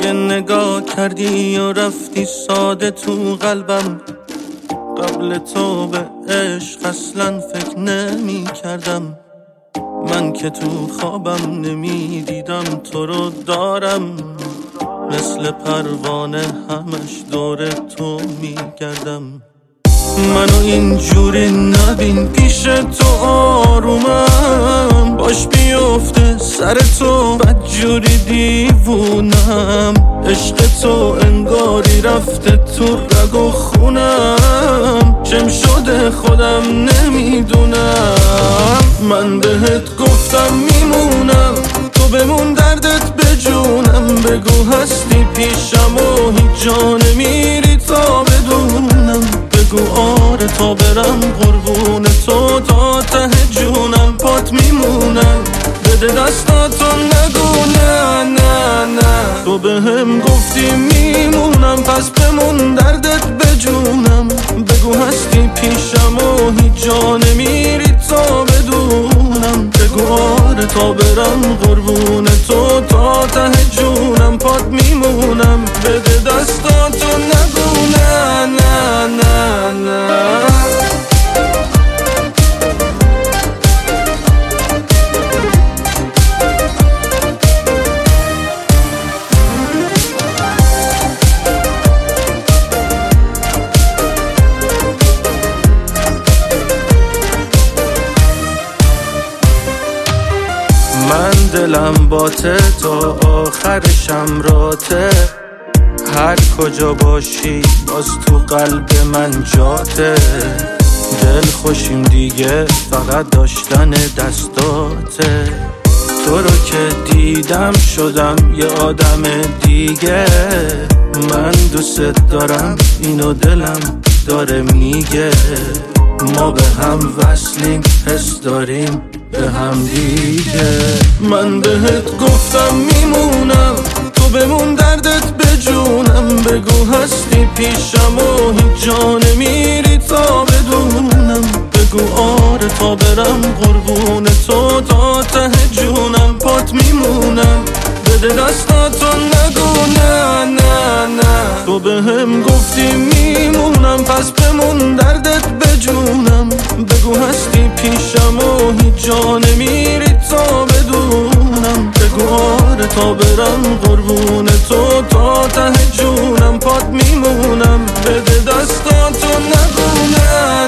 یه نگاه کردی و رفتی ساده تو قلبم. قبل تو به عشق اصلا فکر نمی کردم. من که تو خوابم نمی دیدم تو رو دارم. مثل پروانه همش دور تو می گردم. منو اینجوری نبین پیش تو آرومم. باش بیفته سر تو بدجوری دیوونم. عشق تو انگاری رفته تو رگ و خونم. چم شده خودم نمیدونم. من بهت گفتم میمونم تو بمون دردت بجونم. بگو هستی پیشم و هیچ جا نمیری تا بدونم. بگو آره تا برم قربون تو تا ته جونم. پات میمونم بده دستاتو نگو نه نه نه. تو بهم گفتی میمونم پس بمون دردت بجونم. بگو هستی پیشم و هیچ جا نمیری تا بدونم. بگو آره تا برم قربون تو تا ته جونم. پات میمونم بده دستاتو نگو نه نه نه نه. من دلم باته تا آخرشم راته. هر کجا باشی باز تو قلب من جاته. دل خوشیم دیگه فقط داشتن دستاته. تو رو که دیدم شدم یه آدم دیگه. من دوست دارم اینو دلم داره میگه. ما به هم وصلیم حس داریم به هم دیگه. من بهت گفتم میمونم تو بمون دردت بجونم. بگو هستی پیشم و هیچ جا نمیری تا بدونم. بگو آره تا برم قربون تو تا ته جونم. پات میمونم بده دستاتو نگو نه نه نه. تو بهم گفتی میمونم پس بمون دردت بجونم. بگو هستی پیشم و هیچ جا نمیری تا بدونم. بگو آره تا برم قربون تو تا ته جونم. پات میمونم بده دستاتو نگو نه.